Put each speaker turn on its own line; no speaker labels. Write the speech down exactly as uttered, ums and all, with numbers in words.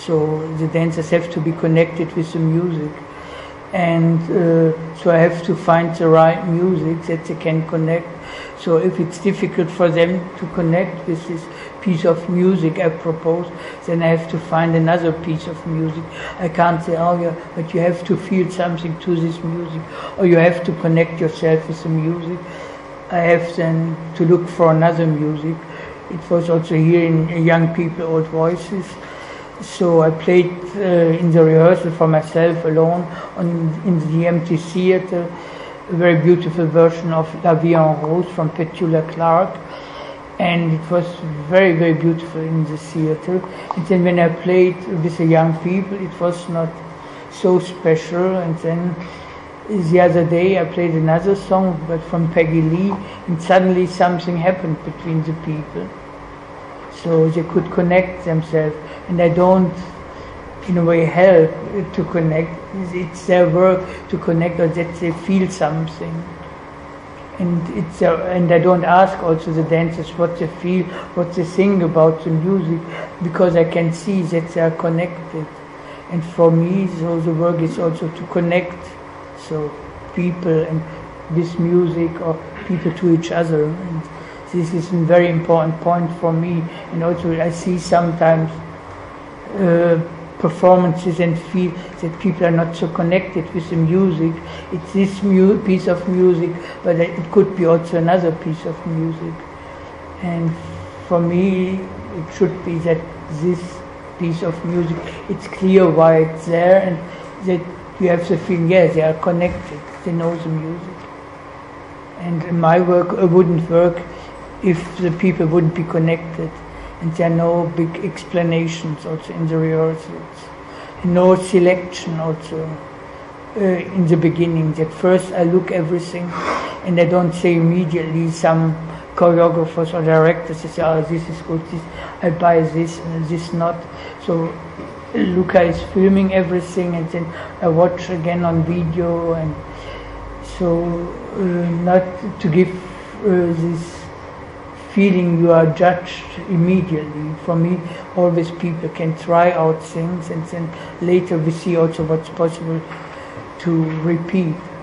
So the dancers have to be connected with the music. And uh, so I have to find the right music that they can connect. So if it's difficult for them to connect with this piece of music I propose, then I have to find another piece of music. I can't say, oh yeah, but you have to feel something to this music, or you have to connect yourself with the music. I have then to look for another music. It was also here in Young People, Old Voices. So I played uh, in the rehearsal for myself alone on, in the empty theater, a very beautiful version of La Vie en Rose from Petula Clark. And it was very, very beautiful in the theater. And then when I played with the young people, it was not so special. And then the other day I played another song, but from Peggy Lee, and suddenly something happened between the people. So they could connect themselves. And I don't, in a way, help to connect. It's their work to connect, or that they feel something. And it's uh, and I don't ask also the dancers what they feel, what they think about the music, because I can see that they are connected. And for me, so the work is also to connect, so people and this music, or people to each other. And this is a very important point for me. And also I see sometimes uh, performances and feel that people are not so connected with the music. It's this mu piece of music, but it could be also another piece of music. And for me, it should be that this piece of music, it's clear why it's there, and that you have the feeling, yes, they are connected, they know the music. And my work uh, wouldn't work if the people wouldn't be connected. And there are no big explanations also in the rehearsals. No selection also uh, in the beginning. At first I look everything, and I don't say immediately. Some choreographers or directors say, oh, this is good, this, I buy this and this not. So Luca is filming everything, and then I watch again on video. And so uh, not to give uh, this feeling you are judged immediately. For me, always people can try out things, and then later we see also what's possible to repeat.